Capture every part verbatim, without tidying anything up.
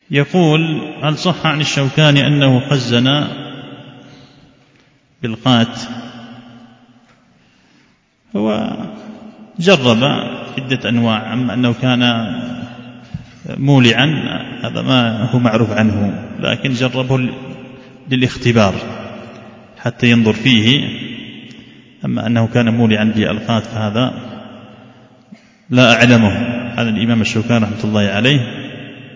يقول: هل صح عن الشوكاني أنه خزن بالقات؟ هو جرب عدة أنواع، أما أنه كان مولعا هذا ما هو معروف عنه، لكن جربه للاختبار حتى ينظر فيه. أما أنه كان مولعا بالقات فهذا لا أعلمه. هذا الإمام الشوكاني رحمة الله عليه،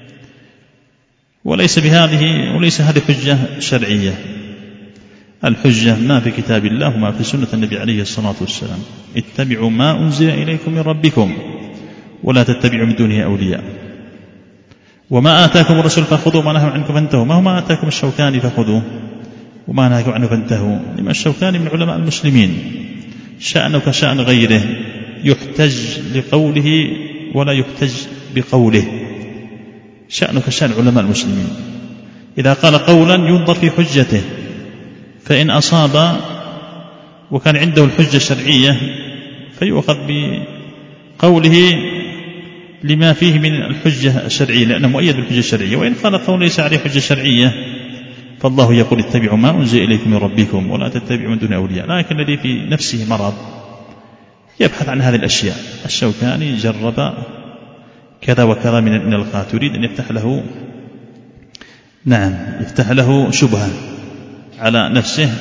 وليس بهذه وليس هذه حجة شرعية. الحجة ما في كتاب الله وما في سنة النبي عليه الصلاة والسلام. اتبعوا ما أنزل إليكم من ربكم ولا تتبعوا من دونه أولياء، وما آتاكم الرسول فخذوه وما نهاكم عنه فانتهوا. ما هو ما آتاكم الشوكاني فخذوه وما نهاكم عنه فانتهوا؟ لما الشوكاني من علماء المسلمين، شأنه كشأن غيره، يحتج لقوله ولا يحتج بقوله. شأنه كشأن علماء المسلمين، إذا قال قولا ينظر في حجته، فإن أصاب وكان عنده الحجة الشرعية فيؤخذ بقوله لما فيه من الحجة الشرعية لأنه مؤيد بالحجة الشرعية. وإن قال قول ليس عليه حجة شرعية فالله يقول: اتبعوا ما أنزل إليكم من ربكم ولا تتبعوا من دون أولياء. لكن الذي في نفسه مرض يبحث عن هذه الأشياء. الشوكاني جرب كذا وكذا من القات، يريد أن يفتح له نعم يفتح له شبهة على نفسه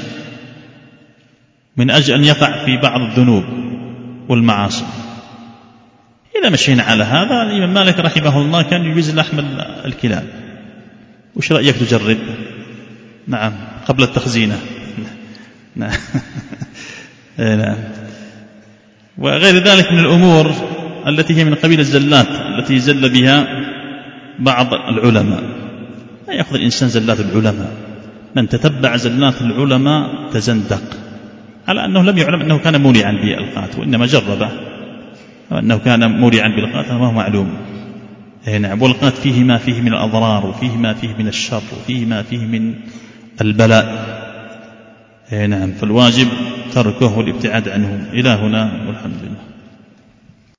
من أجل أن يقع في بعض الذنوب والمعاصي. إذا مشينا على هذا، الإمام مالك رحمه الله كان يجوز لحم الكلاب. وش رأيك تجرب؟ نعم قبل التخزينة. نعم. نعم. وغير ذلك من الأمور التي هي من قبيل الزلات التي زل بها بعض العلماء. لا يأخذ الإنسان زلات العلماء. من تتبع زلات العلماء تزندق، على أنه لم يعلم أنه كان مولعا بالقات، وإنما جربه وأنه كان مولعا بالقات، هذا ما هو معلوم. نعم. والقات فيه ما فيه من الأضرار، وفيه ما فيه من الشر، وفيه ما فيه من البلاء. نعم. فالواجب تركه والابتعاد عنه. إلى هنا والحمد لله.